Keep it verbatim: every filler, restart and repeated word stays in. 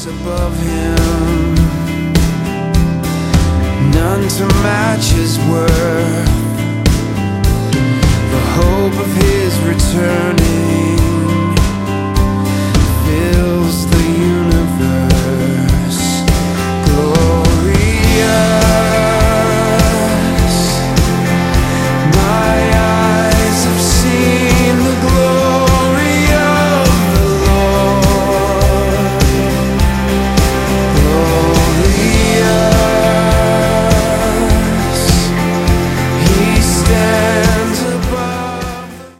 stars above him, none to match his worth. The hope of his return